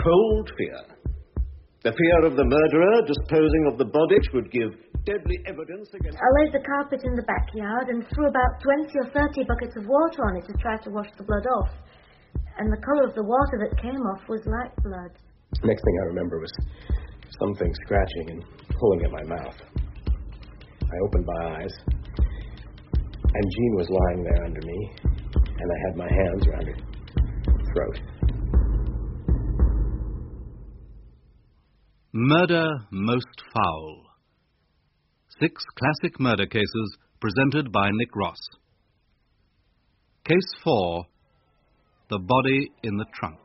cold fear. The fear of the murderer disposing of the body would give deadly evidence against... I laid the carpet in the backyard and threw about 20 or 30 buckets of water on it to try to wash the blood off. And the colour of the water that came off was like blood. Next thing I remember was something scratching and pulling at my mouth. I opened my eyes, and Jean was lying there under me, and I had my hands around her throat. Murder Most Foul. 6 classic murder cases presented by Nick Ross. Case 4, The Body in the Trunk.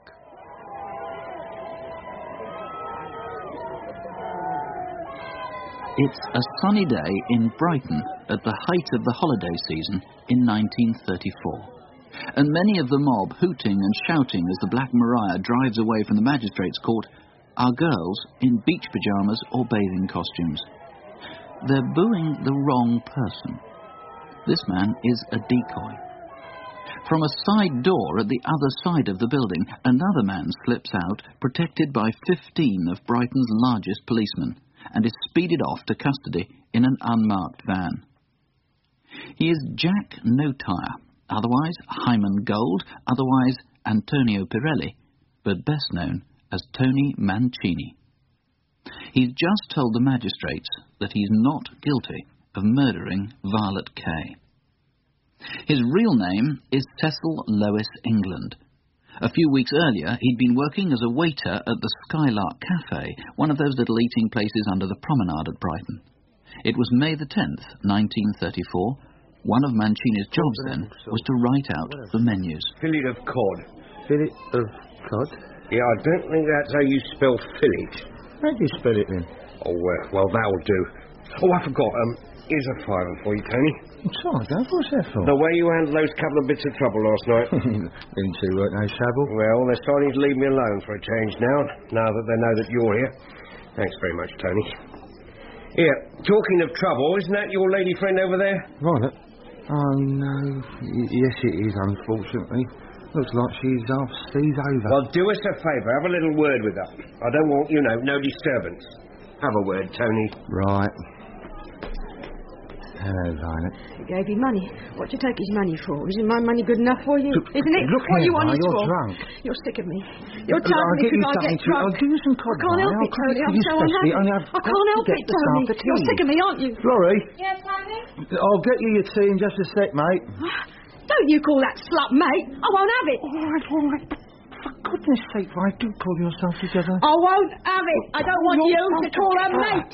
It's a sunny day in Brighton at the height of the holiday season in 1934. And many of the mob, hooting and shouting as the Black Maria drives away from the magistrate's court, are girls in beach pyjamas or bathing costumes. They're booing the wrong person. This man is a decoy. From a side door at the other side of the building, another man slips out, protected by 15 of Brighton's largest policemen, and is speeded off to custody in an unmarked van. He is Jack No-Tire, otherwise Hyman Gold, otherwise Antonio Pirelli, but best known as Tony Mancini. He's just told the magistrates that he's not guilty of murdering Violet Kay. His real name is Cecil Lois England. A few weeks earlier, he'd been working as a waiter at the Skylark Cafe, one of those little eating places under the promenade at Brighton. It was May the 10th, 1934. One of Mancini's jobs then was to write out the menus. Fillet of cod. Fillet of cod? Yeah, I don't think that's how you spell fillet. How do you spell it then? Oh, well, that'll do. Oh, I forgot. Here's a fiver for you, Tony. Sorry, Dad, what's that for? The way you handled those couple of bits of trouble last night. Been too no trouble. Well, they're starting to leave me alone for a change now that they know that you're here. Thanks very much, Tony. Here, talking of trouble, isn't that your lady friend over there? Violet? Oh, no. Yes, it is, unfortunately. Looks like she's half seas over. Well, do us a favour. Have a little word with her. I don't want, no disturbance. Have a word, Tony. Right. Hello, Violet. He gave you money. What do you take his money for? Isn't my money good enough for you? Isn't it? Look what here, you want it you're for? drunk. You're sick of me. You're telling me because I get drunk. I'll give you some cod. I can't help it, Tony. I'm so unhappy. I can't help it, Tony. You're sick of me, aren't you? Florrie? Yes, Tony? I'll get you your tea in just a sec, mate. Don't you call that slut, mate. I won't have it. All right. For goodness sake, why do pull yourself together? I won't have it. I don't want you to call her mate.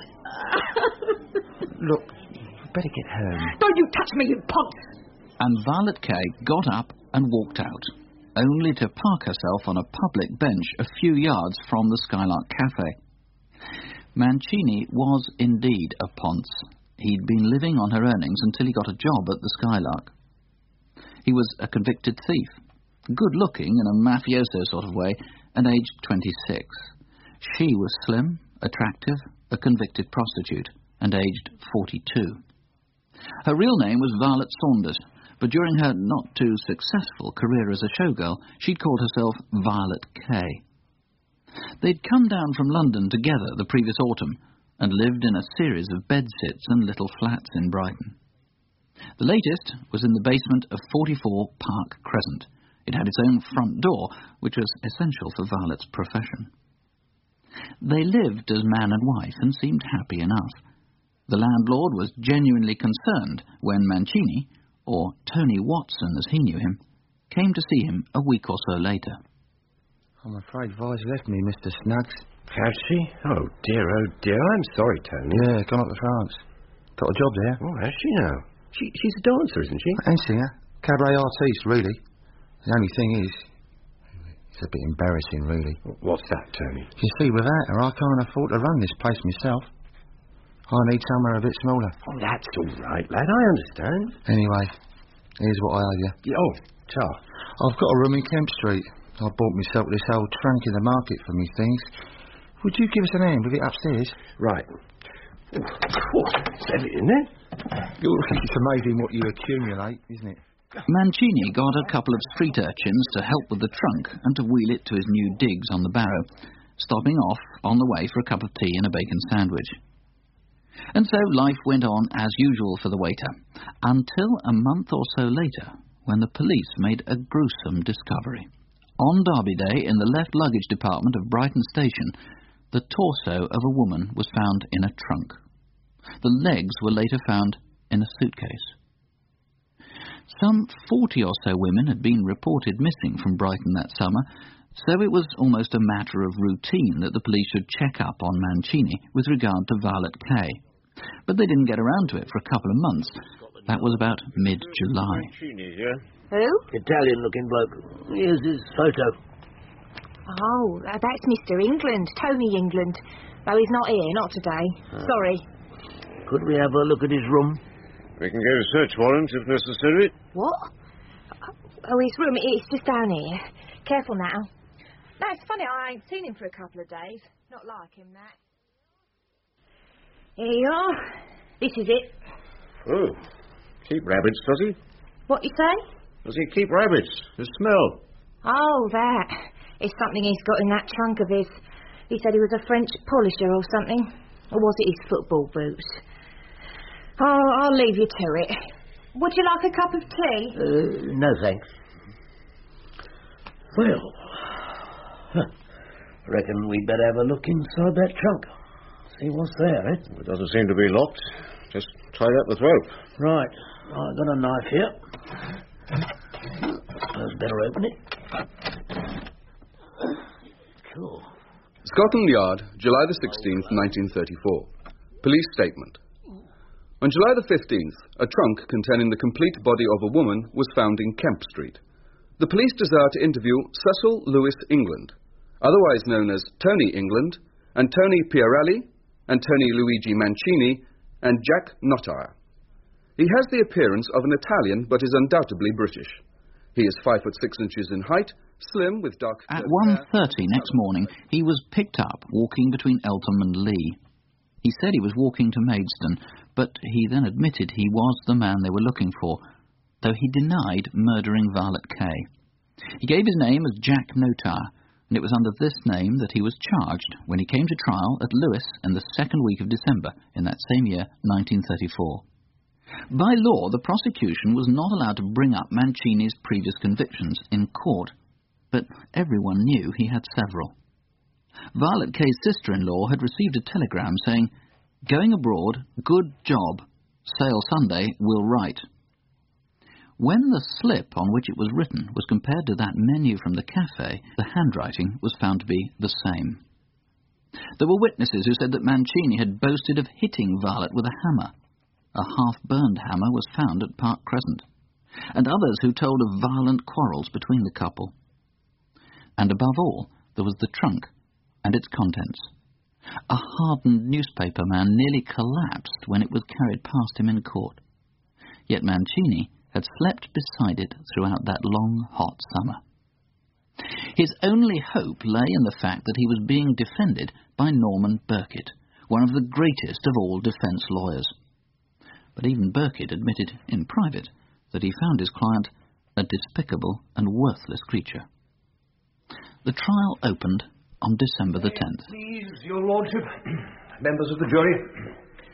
Look, you better get home. Don't you touch me, you punk. And Violet Kay got up and walked out, only to park herself on a public bench a few yards from the Skylark Cafe. Mancini was indeed a ponce. He'd been living on her earnings until he got a job at the Skylark. He was a convicted thief, good-looking in a mafioso sort of way, and aged 26. She was slim, attractive, a convicted prostitute, and aged 42. Her real name was Violet Saunders, but during her not-too-successful career as a showgirl, she'd called herself Violet Kay. They'd come down from London together the previous autumn and lived in a series of bedsits and little flats in Brighton. The latest was in the basement of 44 Park Crescent. It had its own front door, which was essential for Violet's profession. They lived as man and wife and seemed happy enough. The landlord was genuinely concerned when Mancini, or Tony Watson as he knew him, came to see him a week or so later. I'm afraid Vi's left me, Mr. Snuggs. Has she? Oh, dear, I'm sorry, Tony. Yeah, gone up to France. Got a job there. Oh, has she now? She's a dancer, isn't she? And singer. Cabaret artiste, really. The only thing is, it's a bit embarrassing, really. What's that, Tony? You see, without her, I can't afford to run this place myself. I need somewhere a bit smaller. Oh, that's all right, lad. I understand. Anyway, here's what I owe you. Oh, Char. I've got a room in Kemp Street. I bought myself this old trunk in the market for me things. Would you give us an hand with it upstairs? Right. It's heavy, isn't it? It's amazing what you accumulate, isn't it? Mancini got a couple of street urchins to help with the trunk and to wheel it to his new digs on the Barrow. stopping off on the way for a cup of tea and a bacon sandwich. And so life went on as usual for the waiter, until a month or so later, when the police made a gruesome discovery. On Derby Day, in the left luggage department of Brighton Station, the torso of a woman was found in a trunk. The legs were later found in a suitcase. Some 40 or so women had been reported missing from Brighton that summer, so it was almost a matter of routine that the police should check up on Mancini with regard to Violet Kay. But they didn't get around to it for a couple of months. That was about mid-July. Mancini, yeah? Who? Italian-looking bloke. Here's his photo. Oh, that's Mr. England, Tony England. Though he's not here, not today. Sorry. Could we have a look at his room? We can get a search warrant if necessary. What? Oh, his room, it's just down here. Careful now. That's funny, I ain't seen him for a couple of days. Not like him, that. Here you are. This is it. Oh, keep rabbits, does he? What you say? Does he keep rabbits? The smell. Oh, that. It's something he's got in that trunk of his. He said he was a French polisher or something. Or was it his football boots? Oh, I'll leave you to it. Would you like a cup of tea? No, thanks. Well, reckon we'd better have a look inside that trunk. See what's there, eh? It doesn't seem to be locked. Just tied up with rope. Right. I've got a knife here. Suppose better open it. Cool. Scotland Yard, July the 16th, 1934. Police statement. On July the 15th, a trunk containing the complete body of a woman was found in Kemp Street. The police desire to interview Cecil Lewis England, otherwise known as Tony England, and Tony Pierelli, and Tony Luigi Mancini, and Jack Nottire. He has the appearance of an Italian, but is undoubtedly British. He is 5 foot 6 inches in height, slim with dark... At 1:30 next morning, he was picked up walking between Eltham and Lee. He said he was walking to Maidstone, but he then admitted he was the man they were looking for, though he denied murdering Violet Kay. He gave his name as Jack Nottire, and it was under this name that he was charged when he came to trial at Lewes in the second week of December in that same year, 1934. By law, the prosecution was not allowed to bring up Mancini's previous convictions in court, but everyone knew he had several. Violet Kay's sister-in-law had received a telegram saying, "Going abroad, good job. Sail Sunday, will write." When the slip on which it was written was compared to that menu from the cafe, the handwriting was found to be the same. There were witnesses who said that Mancini had boasted of hitting Violet with a hammer. A half-burned hammer was found at Park Crescent, and others who told of violent quarrels between the couple. And above all, there was the trunk and its contents. A hardened newspaper man nearly collapsed when it was carried past him in court. Yet Mancini had slept beside it throughout that long, hot summer. His only hope lay in the fact that he was being defended by Norman Birkett, one of the greatest of all defence lawyers. But even Birkett admitted in private that he found his client a despicable and worthless creature. The trial opened on December the 10th. Please, Your Lordship, members of the jury.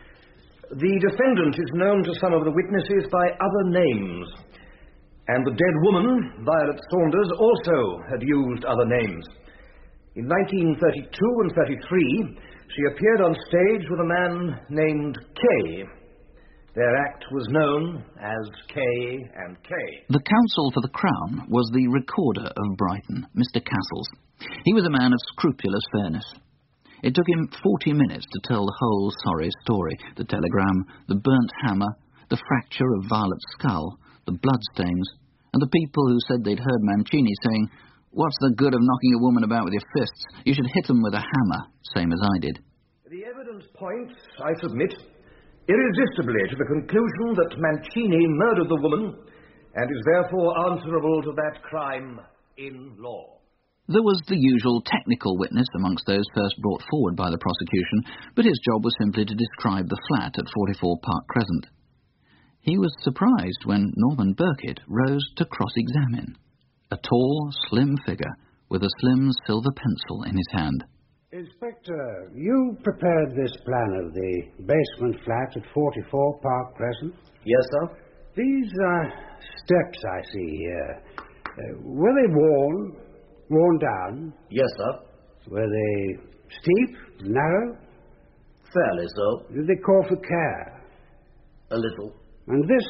The defendant is known to some of the witnesses by other names, and the dead woman, Violet Saunders, also had used other names. In 1932 and 33, she appeared on stage with a man named Kay. Their act was known as K and K. The counsel for the Crown was the Recorder of Brighton, Mr. Castles. He was a man of scrupulous fairness. It took him 40 minutes to tell the whole sorry story: the telegram, the burnt hammer, the fracture of Violet's skull, the bloodstains, and the people who said they'd heard Mancini saying, "What's the good of knocking a woman about with your fists? You should hit them with a hammer," same as I did. The evidence points, I submit, irresistibly to the conclusion that Mancini murdered the woman and is therefore answerable to that crime in law. There was the usual technical witness amongst those first brought forward by the prosecution, but his job was simply to describe the flat at 44 Park Crescent. He was surprised when Norman Birkett rose to cross-examine, a tall, slim figure with a slim silver pencil in his hand. Inspector, you prepared this plan of the basement flat at 44 Park Crescent? Yes, sir. These steps I see here, were they worn down? Yes, sir. Were they steep, narrow? Fairly so. Did they call for care? A little. And this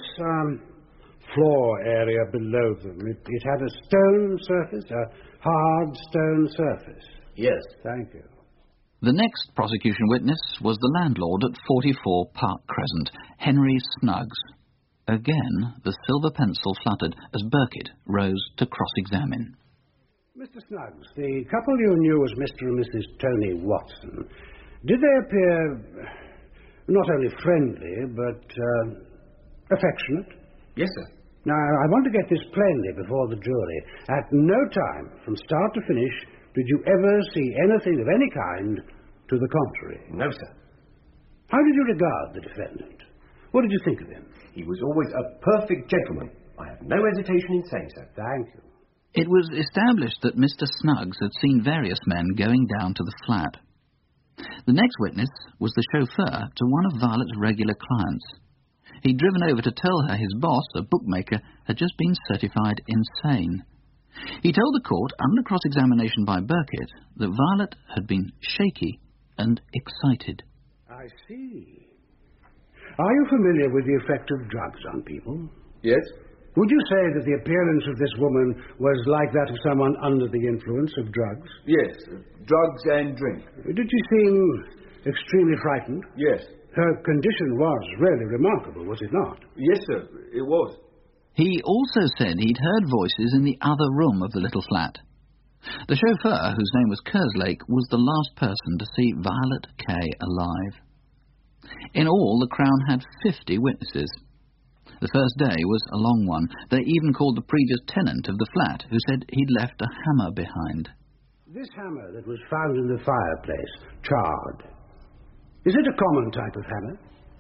floor area below them, it had a stone surface, a hard stone surface? Yes. Thank you. The next prosecution witness was the landlord at 44 Park Crescent, Henry Snuggs. Again, the silver pencil fluttered as Burkitt rose to cross-examine. Mr. Snuggs, the couple you knew as Mr. and Mrs. Tony Watson, did they appear not only friendly, but affectionate? Yes, sir. Now, I want to get this plainly before the jury. At no time, from start to finish, did you ever see anything of any kind to the contrary? No, sir. How did you regard the defendant? What did you think of him? He was always a perfect gentleman. I have no hesitation in saying so. Thank you. It was established that Mr. Snuggs had seen various men going down to the flat. The next witness was the chauffeur to one of Violet's regular clients. He'd driven over to tell her his boss, a bookmaker, had just been certified insane. He told the court, under cross-examination by Burkitt, that Violet had been shaky and excited. I see. Are you familiar with the effect of drugs on people? Yes. Would you say that the appearance of this woman was like that of someone under the influence of drugs? Yes. Drugs and drink. Did she seem extremely frightened? Yes. Her condition was really remarkable, was it not? Yes, sir. It was. He also said he'd heard voices in the other room of the little flat. The chauffeur, whose name was Kerslake, was the last person to see Violet Kay alive. In all, the Crown had 50 witnesses. The first day was a long one. They even called the previous tenant of the flat, who said he'd left a hammer behind. This hammer that was found in the fireplace, charred, is it a common type of hammer?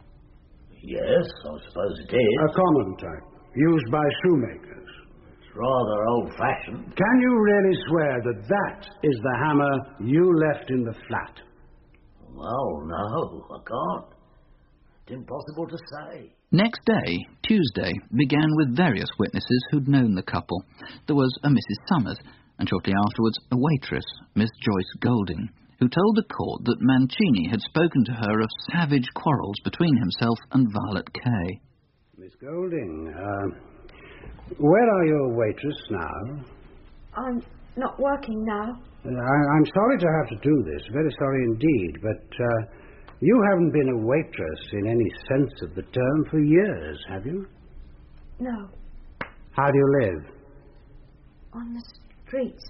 Yes, I suppose it is. A common type, used by shoemakers. It's rather old-fashioned. Can you really swear that that is the hammer you left in the flat? Well, no, I can't. It's impossible to say. Next day, Tuesday, began with various witnesses who'd known the couple. There was a Mrs. Summers, and shortly afterwards a waitress, Miss Joyce Golding, who told the court that Mancini had spoken to her of savage quarrels between himself and Violet Kay. Miss Golding, where are your waitress now? I'm not working now. I'm sorry to have to do this, very sorry indeed, but you haven't been a waitress in any sense of the term for years, have you? No. How do you live? On the streets.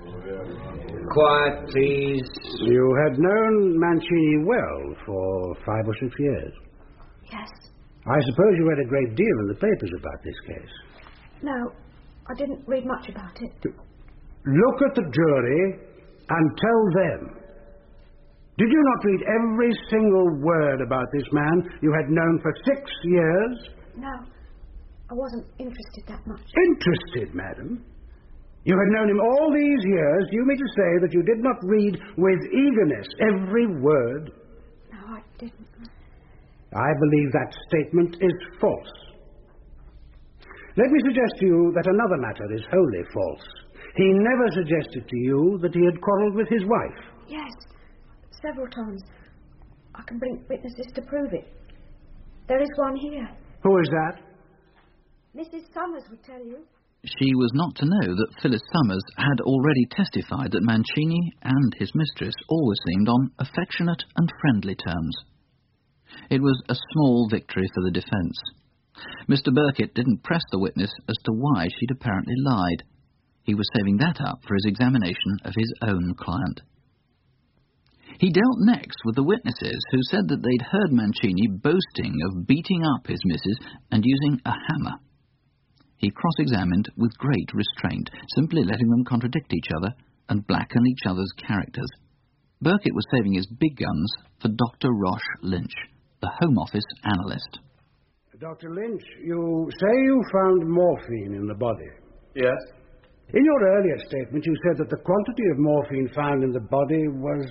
Quiet, please. You had known Mancini well for 5 or 6 years. Yes. I suppose you read a great deal in the papers about this case. No, I didn't read much about it. Look at the jury and tell them. Did you not read every single word about this man you had known for 6 years? No, I wasn't interested that much. Interested, madam? You had known him all these years. Do you mean to say that you did not read with eagerness every word? No, I didn't. I believe that statement is false. Let me suggest to you that another matter is wholly false. He never suggested to you that he had quarrelled with his wife. Yes, several times. I can bring witnesses to prove it. There is one here. Who is that? Mrs. Summers would tell you. She was not to know that Phyllis Summers had already testified that Mancini and his mistress always seemed on affectionate and friendly terms. It was a small victory for the defence. Mr. Burkitt didn't press the witness as to why she'd apparently lied. He was saving that up for his examination of his own client. He dealt next with the witnesses who said that they'd heard Mancini boasting of beating up his missus and using a hammer. He cross-examined with great restraint, simply letting them contradict each other and blacken each other's characters. Burkitt was saving his big guns for Dr. Roche Lynch, the Home Office analyst. Dr. Lynch, you say you found morphine in the body. Yes. In your earlier statement, you said that the quantity of morphine found in the body was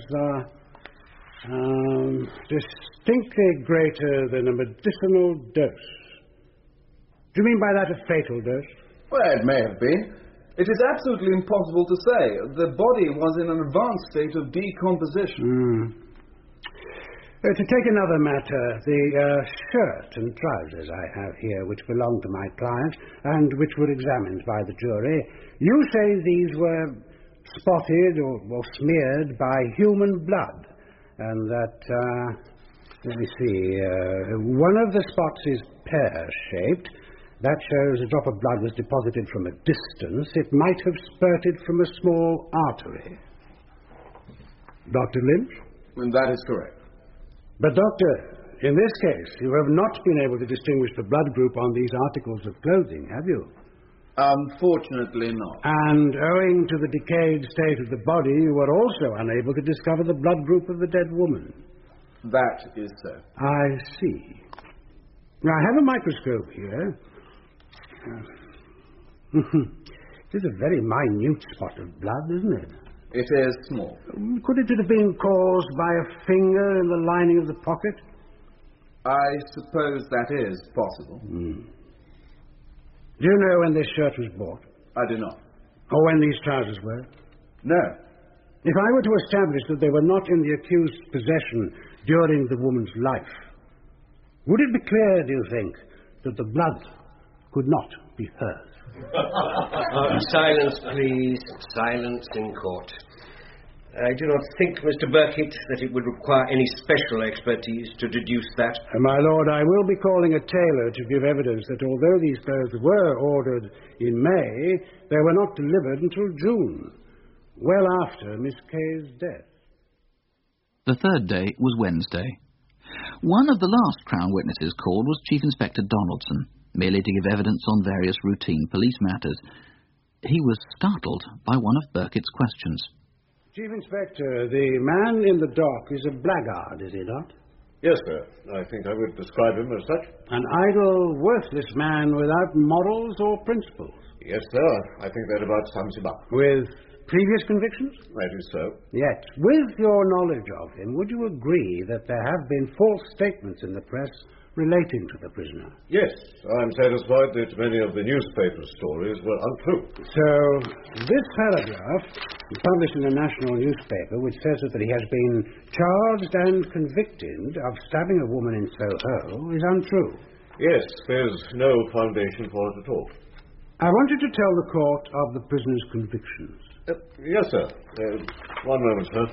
distinctly greater than a medicinal dose. Do you mean by that a fatal dose? Well, it may have been. It is absolutely impossible to say. The body was in an advanced state of decomposition. To take another matter, the shirt and trousers I have here, which belong to my client, and which were examined by the jury, you say these were spotted or smeared by human blood, and that, let me see, one of the spots is pear-shaped. That shows a drop of blood was deposited from a distance. It might have spurted from a small artery. Dr. Lynch? Well, that is correct. But, Doctor, in this case, you have not been able to distinguish the blood group on these articles of clothing, have you? Unfortunately not. And owing to the decayed state of the body, you were also unable to discover the blood group of the dead woman. That is so. I see. Now, I have a microscope here. It is a very minute spot of blood, isn't it? It is small. Could it have been caused by a finger in the lining of the pocket? I suppose that is possible. Do you know when this shirt was bought? I do not. Or when these trousers were? No. If I were to establish that they were not in the accused's possession during the woman's life, would it be clear, do you think, that the blood could not be hers? Silence, please. Silence in court. I do not think, Mr. Burkitt, that it would require any special expertise to deduce that. My lord, I will be calling a tailor to give evidence that although these clothes were ordered in May, they were not delivered until June, well after Miss Kay's death. The third day was Wednesday. One of the last Crown witnesses called was Chief Inspector Donaldson, merely to give evidence on various routine police matters. He was startled by one of Burkitt's questions. Chief Inspector, the man in the dock is a blackguard, is he not? Yes, sir. I think I would describe him as such. An idle, worthless man without morals or principles. Yes, sir. I think that about sums him up. With previous convictions? That is so. Yet, with your knowledge of him, would you agree that there have been false statements in the press relating to the prisoner? Yes, I'm satisfied that many of the newspaper stories were untrue. So, this paragraph, published in a national newspaper, which says that he has been charged and convicted of stabbing a woman in Soho, is untrue. Yes, there's no foundation for it at all. I want you to tell the court of the prisoner's convictions. Yes, sir. One moment, sir.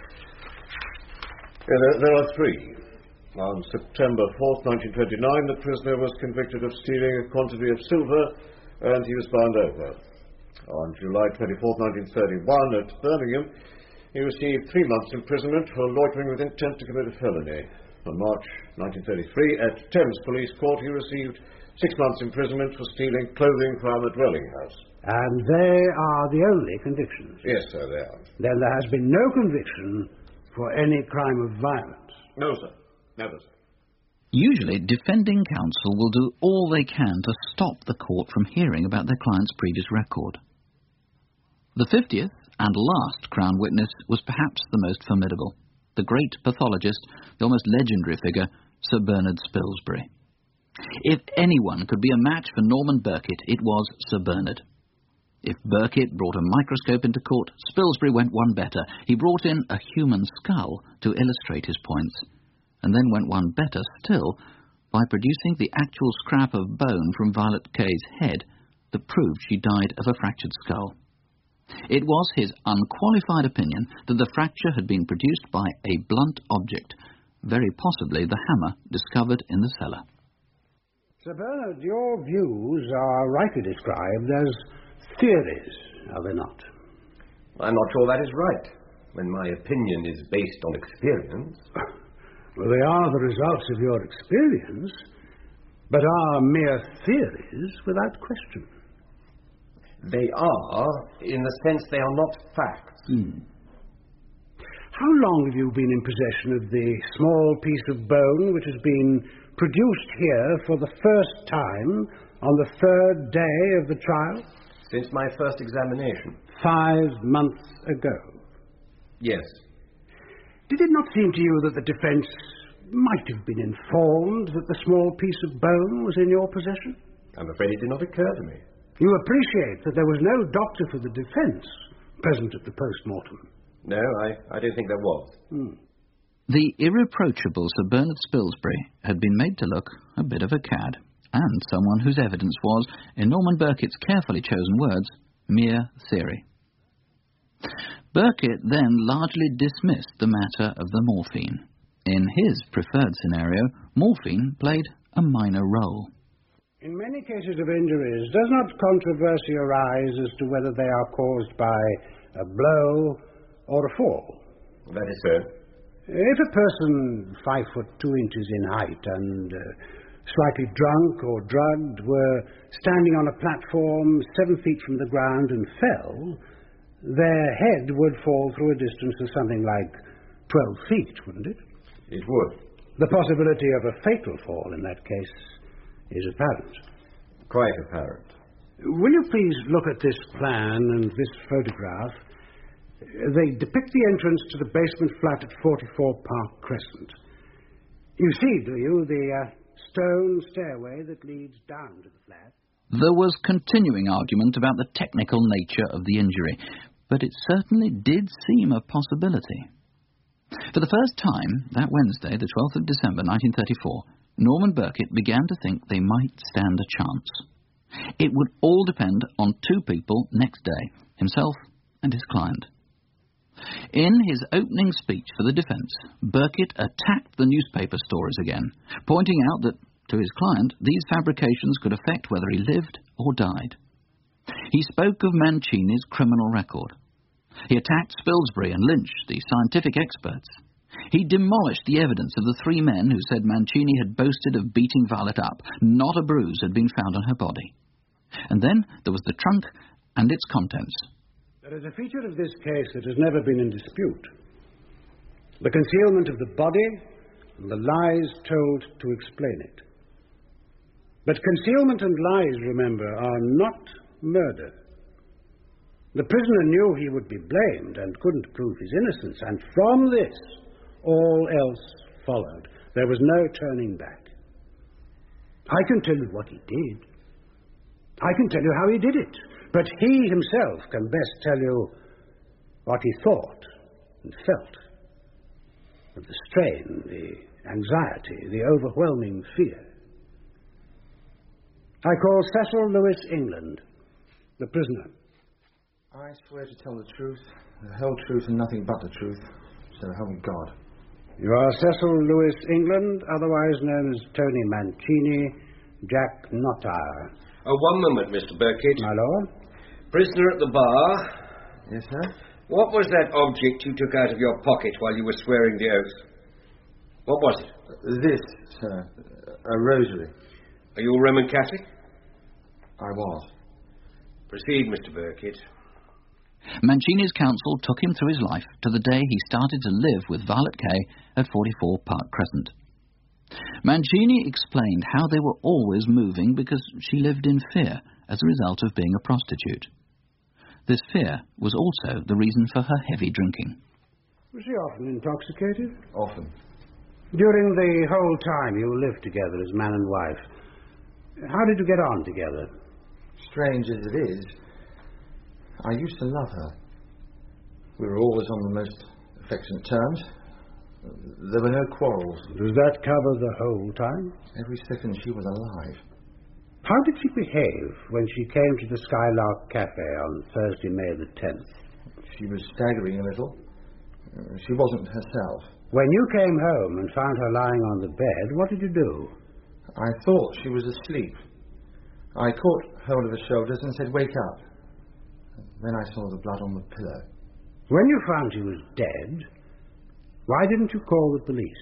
There are three. On September 4th, 1929, the prisoner was convicted of stealing a quantity of silver, and he was bound over. On July 24th, 1931, at Birmingham, he received 3 months' imprisonment for loitering with intent to commit a felony. On March 1933, at Thames Police Court, he received 6 months' imprisonment for stealing clothing from a dwelling house. And they are the only convictions? Yes, sir, they are. Then there has been no conviction for any crime of violence? No, sir. Never, sir. Usually, defending counsel will do all they can to stop the court from hearing about their client's previous record. The 50th and last Crown witness was perhaps the most formidable. The great pathologist, the almost legendary figure, Sir Bernard Spilsbury. If anyone could be a match for Norman Burkitt, it was Sir Bernard. If Burkitt brought a microscope into court, Spilsbury went one better. He brought in a human skull to illustrate his points, and then went one better still by producing the actual scrap of bone from Violet Kay's head that proved she died of a fractured skull. It was his unqualified opinion that the fracture had been produced by a blunt object, very possibly the hammer discovered in the cellar. Sir Bernard, your views are rightly described as theories, are they not? I'm not sure that is right, when my opinion is based on experience. Well, they are the results of your experience, but are mere theories without question. They are, in the sense they are not facts. How long have you been in possession of the small piece of bone which has been produced here for the first time on the third day of the trial? Since my first examination. 5 months ago. Yes. Did it not seem to you that the defence might have been informed that the small piece of bone was in your possession? I'm afraid it did not occur to me. You appreciate that there was no doctor for the defence present at the post-mortem? No, I don't think there was. The irreproachable Sir Bernard Spilsbury had been made to look a bit of a cad, and someone whose evidence was, in Norman Burkitt's carefully chosen words, mere theory. Burkitt then largely dismissed the matter of the morphine. In his preferred scenario, morphine played a minor role. In many cases of injuries, does not controversy arise as to whether they are caused by a blow or a fall? That is so. If a person 5 foot 2 inches in height and slightly drunk or drugged were standing on a platform 7 feet from the ground and fell, their head would fall through a distance of something like 12 feet, wouldn't it? It would. The possibility of a fatal fall in that case is apparent. Quite apparent. Will you please look at this plan and this photograph? They depict the entrance to the basement flat at 44 Park Crescent. You see, do you, the stone stairway that leads down to the flat? There was continuing argument about the technical nature of the injury, but it certainly did seem a possibility. For the first time, that Wednesday, the 12th of December, 1934, Norman Burkitt began to think they might stand a chance. It would all depend on 2 people next day, himself and his client. In his opening speech for the defence, Burkitt attacked the newspaper stories again, pointing out that, to his client, these fabrications could affect whether he lived or died. He spoke of Mancini's criminal record. He attacked Spilsbury and Lynch, the scientific experts. He demolished the evidence of the 3 men who said Mancini had boasted of beating Violet up. Not a bruise had been found on her body. And then there was the trunk and its contents. There is a feature of this case that has never been in dispute. The concealment of the body and the lies told to explain it. But concealment and lies, remember, are not murder. The prisoner knew he would be blamed and couldn't prove his innocence, and from this, all else followed. There was no turning back. I can tell you what he did. I can tell you how he did it. But he himself can best tell you what he thought and felt. And the strain, the anxiety, the overwhelming fear. I call Cecil Lewis England, the prisoner. I swear to tell the truth, the whole truth and nothing but the truth, so help me God. You are Cecil Lewis England, otherwise known as Tony Mancini, Jack Nottire. One moment, Mr. Burkitt. My lord? Prisoner at the bar. Yes, sir? What was that object you took out of your pocket while you were swearing the oath? What was it? This, sir. A rosary. Are you a Roman Catholic? I was. Proceed, Mr. Burkitt. Mancini's counsel took him through his life to the day he started to live with Violet Kay at 44 Park Crescent. Mancini explained how they were always moving because she lived in fear as a result of being a prostitute. This fear was also the reason for her heavy drinking. Was she often intoxicated? Often. During the whole time you lived together as man and wife, how did you get on together? Strange as it is, I used to love her. We were always on the most affectionate terms. There were no quarrels. Does that cover the whole time? Every second she was alive. How did she behave when she came to the Skylark Cafe on Thursday, May the 10th? She was staggering a little. She wasn't herself. When you came home and found her lying on the bed, what did you do? I thought she was asleep. I caught hold of her shoulders and said, "Wake up." Then I saw the blood on the pillow. When you found she was dead, why didn't you call the police?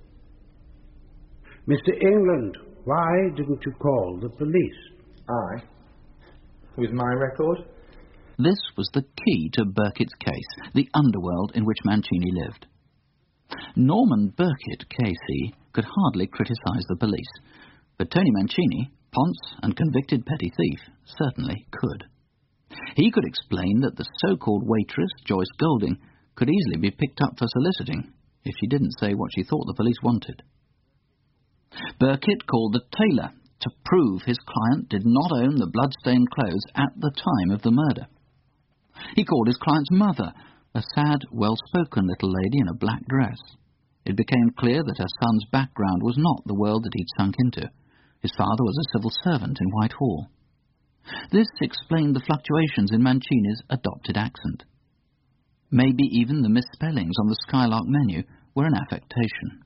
Mr. England, why didn't you call the police? I? With my record? This was the key to Burkitt's case, the underworld in which Mancini lived. Norman Burkitt, KC, could hardly criticise the police, but Tony Mancini, ponce and convicted petty thief, certainly could. He could explain that the so-called waitress, Joyce Golding, could easily be picked up for soliciting if she didn't say what she thought the police wanted. Burkitt called the tailor to prove his client did not own the blood-stained clothes at the time of the murder. He called his client's mother, a sad, well-spoken little lady in a black dress. It became clear that her son's background was not the world that he'd sunk into. His father was a civil servant in Whitehall. This explained the fluctuations in Mancini's adopted accent. Maybe even the misspellings on the Skylark menu were an affectation.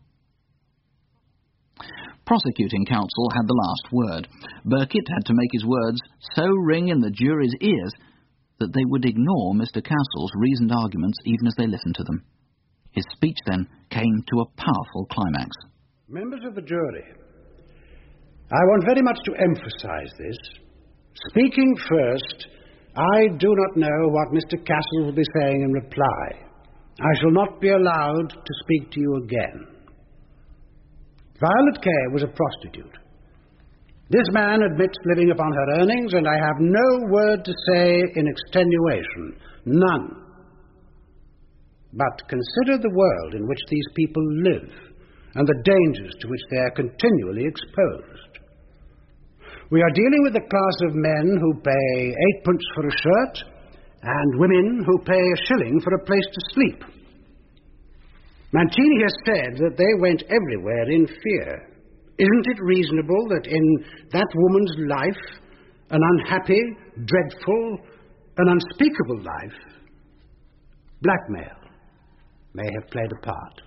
Prosecuting counsel had the last word. Burkitt had to make his words so ring in the jury's ears that they would ignore Mr. Castle's reasoned arguments even as they listened to them. His speech then came to a powerful climax. Members of the jury, I want very much to emphasize this. Speaking first, I do not know what Mr. Castle will be saying in reply. I shall not be allowed to speak to you again. Violet Kay was a prostitute. This man admits living upon her earnings, and I have no word to say in extenuation. None. But consider the world in which these people live, and the dangers to which they are continually exposed. We are dealing with a class of men who pay 8p for a shirt, and women who pay a shilling for a place to sleep. Mancini has said that they went everywhere in fear. Isn't it reasonable that in that woman's life, an unhappy, dreadful, an unspeakable life, blackmail may have played a part?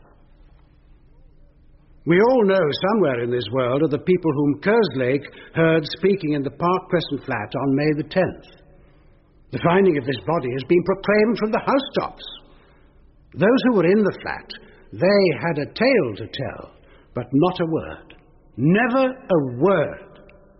We all know somewhere in this world are the people whom Kerslake heard speaking in the Park Crescent flat on May the 10th. The finding of this body has been proclaimed from the housetops. Those who were in the flat, they had a tale to tell, but not a word. Never a word.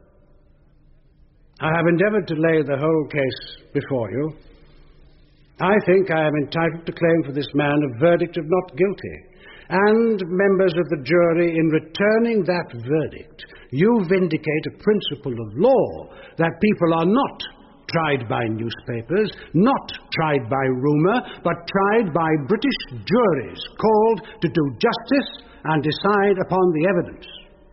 I have endeavoured to lay the whole case before you. I think I am entitled to claim for this man a verdict of not guilty. And, members of the jury, in returning that verdict, you vindicate a principle of law that people are not tried by newspapers, not tried by rumour, but tried by British juries called to do justice and decide upon the evidence.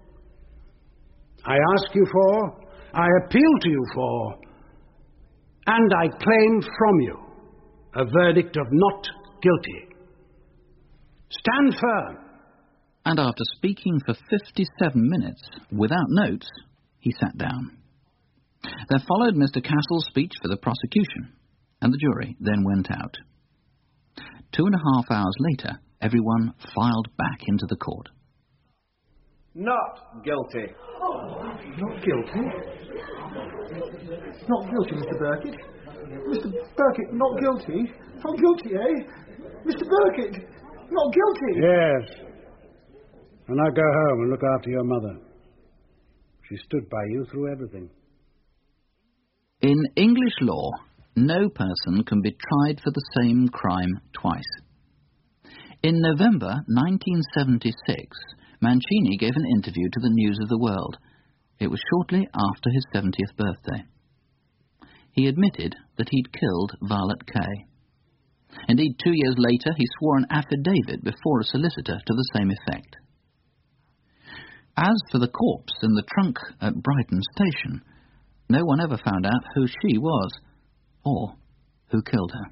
I ask you for, I appeal to you for, and I claim from you a verdict of not guilty. Stand firm. And after speaking for 57 minutes without notes, he sat down. There followed Mr. Castle's speech for the prosecution, and the jury then went out. 2.5 hours later, everyone filed back into the court. Not guilty. Not guilty? Not guilty, Mr. Burkitt. Mr. Burkitt, not guilty? Not guilty, eh? Mr. Burkitt, not guilty? Yes. And now go home and look after your mother. She stood by you through everything. In English law, no person can be tried for the same crime twice. In November 1976, Mancini gave an interview to the News of the World. It was shortly after his 70th birthday. He admitted that he'd killed Violet Kay. Indeed, 2 years later, he swore an affidavit before a solicitor to the same effect. As for the corpse in the trunk at Brighton Station, no one ever found out who she was, or who killed her.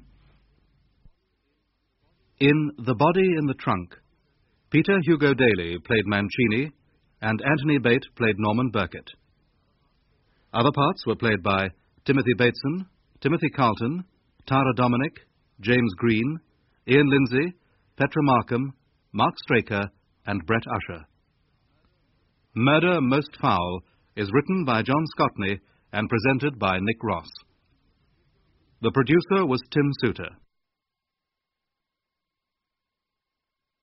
In The Body in the Trunk, Peter Hugo Daly played Mancini, and Anthony Bate played Norman Burkitt. Other parts were played by Timothy Bateson, Timothy Carlton, Tara Dominic, James Green, Ian Lindsay, Petra Markham, Mark Straker, and Brett Usher. Murder Most Foul is written by John Scotney and presented by Nick Ross. The producer was Tim Souter.